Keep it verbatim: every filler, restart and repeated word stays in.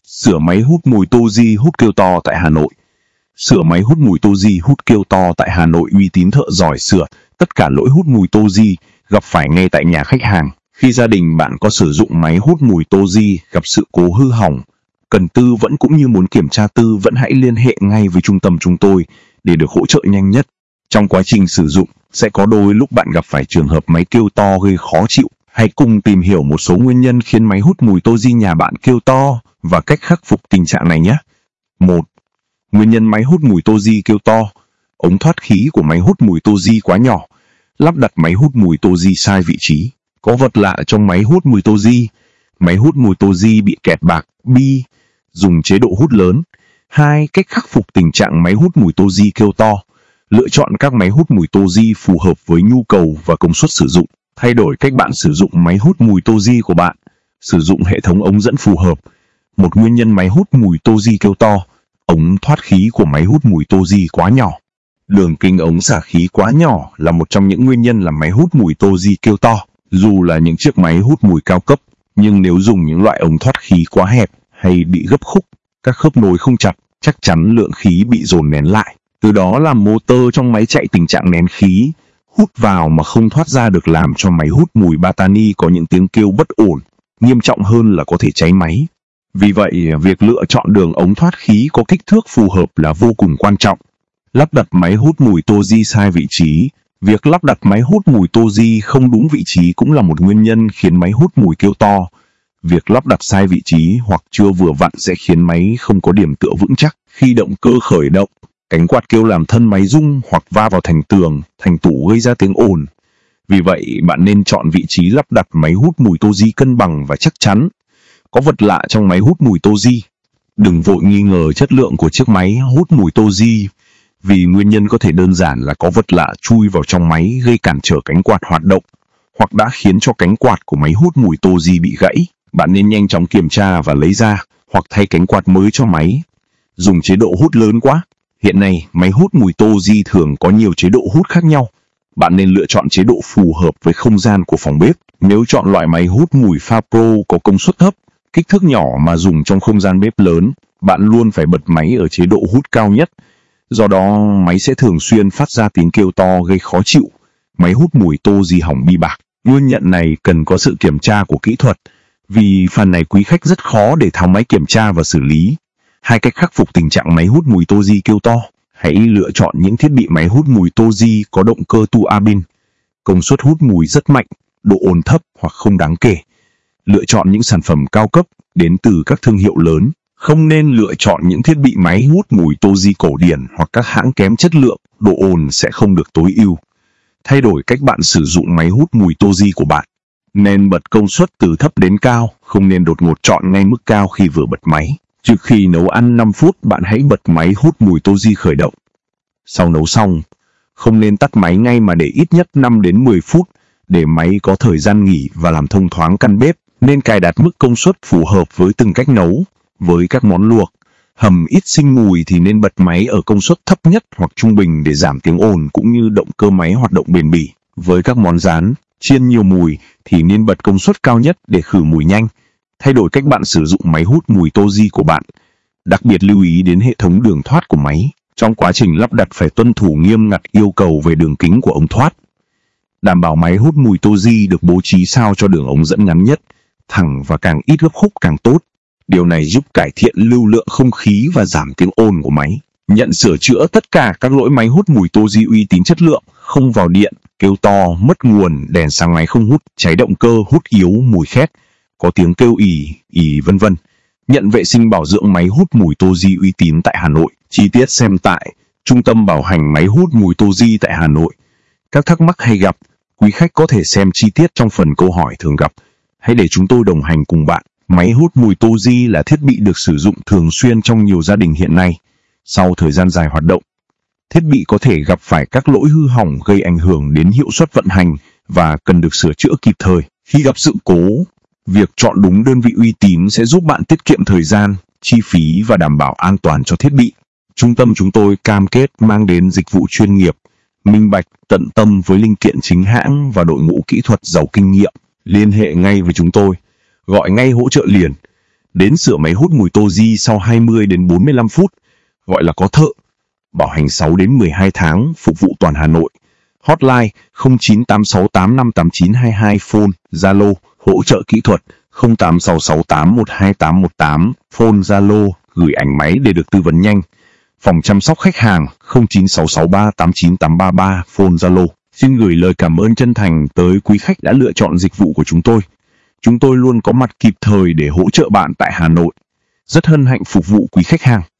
Sửa máy hút mùi Toji hút kêu to tại Hà Nội. Sửa máy hút mùi Toji hút kêu to tại Hà Nội. Uy tín thợ giỏi sửa tất cả lỗi hút mùi Toji gặp phải ngay tại nhà khách hàng. Khi gia đình bạn có sử dụng máy hút mùi Toji gặp sự cố hư hỏng, cần tư vấn cũng như muốn kiểm tra tư vấn, hãy liên hệ ngay với trung tâm chúng tôi để được hỗ trợ nhanh nhất. Trong quá trình sử dụng, sẽ có đôi lúc bạn gặp phải trường hợp máy kêu to gây khó chịu. Hãy cùng tìm hiểu một số nguyên nhân khiến máy hút mùi Toji nhà bạn kêu to và cách khắc phục tình trạng này nhé. một. Nguyên nhân máy hút mùi Toji kêu to. Ống thoát khí của máy hút mùi Toji quá nhỏ. Lắp đặt máy hút mùi Toji sai vị trí. Có vật lạ trong máy hút mùi Toji. Máy hút mùi Toji bị kẹt bạc, bi. Dùng chế độ hút lớn. hai. Cách khắc phục tình trạng máy hút mùi Toji kêu to. Lựa chọn các máy hút mùi Toji phù hợp với nhu cầu và công suất sử dụng. Thay đổi cách bạn sử dụng máy hút mùi Toji của bạn. Sử dụng hệ thống ống dẫn phù hợp. Một nguyên nhân máy hút mùi Toji kêu to. Ống thoát khí của máy hút mùi Toji quá nhỏ. Đường kính ống xả khí quá nhỏ là một trong những nguyên nhân làm máy hút mùi Toji kêu to. Dù là những chiếc máy hút mùi cao cấp, nhưng nếu dùng những loại ống thoát khí quá hẹp hay bị gấp khúc, các khớp nối không chặt, chắc chắn lượng khí bị dồn nén lại. Từ đó làm motor trong máy chạy tình trạng nén khí, hút vào mà không thoát ra được, làm cho máy hút mùi Batani có những tiếng kêu bất ổn, nghiêm trọng hơn là có thể cháy máy. Vì vậy, việc lựa chọn đường ống thoát khí có kích thước phù hợp là vô cùng quan trọng. Lắp đặt máy hút mùi Toji sai vị trí. Việc lắp đặt máy hút mùi Toji không đúng vị trí cũng là một nguyên nhân khiến máy hút mùi kêu to. Việc lắp đặt sai vị trí hoặc chưa vừa vặn sẽ khiến máy không có điểm tựa vững chắc. Khi động cơ khởi động, cánh quạt kêu làm thân máy rung hoặc va vào thành tường, thành tủ gây ra tiếng ồn. Vì vậy, bạn nên chọn vị trí lắp đặt máy hút mùi Toji cân bằng và chắc chắn. Có vật lạ trong máy hút mùi Toji. Đừng vội nghi ngờ chất lượng của chiếc máy hút mùi Toji, vì nguyên nhân có thể đơn giản là có vật lạ chui vào trong máy gây cản trở cánh quạt hoạt động, hoặc đã khiến cho cánh quạt của máy hút mùi Toji bị gãy. Bạn nên nhanh chóng kiểm tra và lấy ra, hoặc thay cánh quạt mới cho máy. Dùng chế độ hút lớn quá. Hiện nay, máy hút mùi Toji thường có nhiều chế độ hút khác nhau. Bạn nên lựa chọn chế độ phù hợp với không gian của phòng bếp. Nếu chọn loại máy hút mùi pha Pro có công suất thấp, kích thước nhỏ mà dùng trong không gian bếp lớn, bạn luôn phải bật máy ở chế độ hút cao nhất. Do đó, máy sẽ thường xuyên phát ra tiếng kêu to gây khó chịu. Máy hút mùi Toji hỏng bi bạc. Nguyên nhân này cần có sự kiểm tra của kỹ thuật, vì phần này quý khách rất khó để tháo máy kiểm tra và xử lý. Hai cách khắc phục tình trạng máy hút mùi Toji kêu to. Hãy lựa chọn những thiết bị máy hút mùi Toji có động cơ tua bin. Công suất hút mùi rất mạnh, độ ồn thấp hoặc không đáng kể. Lựa chọn những sản phẩm cao cấp đến từ các thương hiệu lớn. Không nên lựa chọn những thiết bị máy hút mùi Toji cổ điển hoặc các hãng kém chất lượng, độ ồn sẽ không được tối ưu. Thay đổi cách bạn sử dụng máy hút mùi Toji của bạn. Nên bật công suất từ thấp đến cao, không nên đột ngột chọn ngay mức cao khi vừa bật máy. Trước khi nấu ăn năm phút, bạn hãy bật máy hút mùi Toji khởi động. Sau nấu xong, không nên tắt máy ngay mà để ít nhất năm đến mười phút, để máy có thời gian nghỉ và làm thông thoáng căn bếp. Nên cài đặt mức công suất phù hợp với từng cách nấu. Với các món luộc, hầm ít sinh mùi thì nên bật máy ở công suất thấp nhất hoặc trung bình để giảm tiếng ồn cũng như động cơ máy hoạt động bền bỉ. Với các món rán, chiên nhiều mùi thì nên bật công suất cao nhất để khử mùi nhanh. Thay đổi cách bạn sử dụng máy hút mùi Toji của bạn. Đặc biệt lưu ý đến hệ thống đường thoát của máy. Trong quá trình lắp đặt phải tuân thủ nghiêm ngặt yêu cầu về đường kính của ống thoát. Đảm bảo máy hút mùi Toji được bố trí sao cho đường ống dẫn ngắn nhất, thẳng và càng ít gấp khúc càng tốt. Điều này giúp cải thiện lưu lượng không khí và giảm tiếng ồn của máy. Nhận sửa chữa tất cả các lỗi máy hút mùi Toji uy tín chất lượng, không vào điện, kêu to, mất nguồn, đèn sáng máy không hút, cháy động cơ, hút yếu, mùi khét, có tiếng kêu ì, ì vân vân. Nhận vệ sinh bảo dưỡng máy hút mùi Toji uy tín tại Hà Nội. Chi tiết xem tại Trung tâm bảo hành máy hút mùi Toji tại Hà Nội. Các thắc mắc hay gặp, quý khách có thể xem chi tiết trong phần câu hỏi thường gặp. Hãy để chúng tôi đồng hành cùng bạn. Máy hút mùi Toji là thiết bị được sử dụng thường xuyên trong nhiều gia đình hiện nay. Sau thời gian dài hoạt động, thiết bị có thể gặp phải các lỗi hư hỏng gây ảnh hưởng đến hiệu suất vận hành và cần được sửa chữa kịp thời. Khi gặp sự cố, việc chọn đúng đơn vị uy tín sẽ giúp bạn tiết kiệm thời gian, chi phí và đảm bảo an toàn cho thiết bị. Trung tâm chúng tôi cam kết mang đến dịch vụ chuyên nghiệp, minh bạch, tận tâm với linh kiện chính hãng và đội ngũ kỹ thuật giàu kinh nghiệm. Liên hệ ngay với chúng tôi. Gọi ngay hỗ trợ liền đến sửa máy hút mùi Toji sau hai mươi đến bốn mươi lăm phút, gọi là có thợ. Bảo hành sáu đến mười hai tháng, phục vụ toàn Hà Nội. Hotline không chín tám sáu tám năm tám chín hai hai, phone Zalo, hỗ trợ kỹ thuật không tám sáu sáu tám một hai tám một tám, phone Zalo, gửi ảnh máy để được tư vấn nhanh. Phòng chăm sóc khách hàng không chín sáu sáu ba tám chín tám ba ba, phone Zalo. Xin gửi lời cảm ơn chân thành tới quý khách đã lựa chọn dịch vụ của chúng tôi. Chúng tôi luôn có mặt kịp thời để hỗ trợ bạn tại Hà Nội. Rất hân hạnh phục vụ quý khách hàng.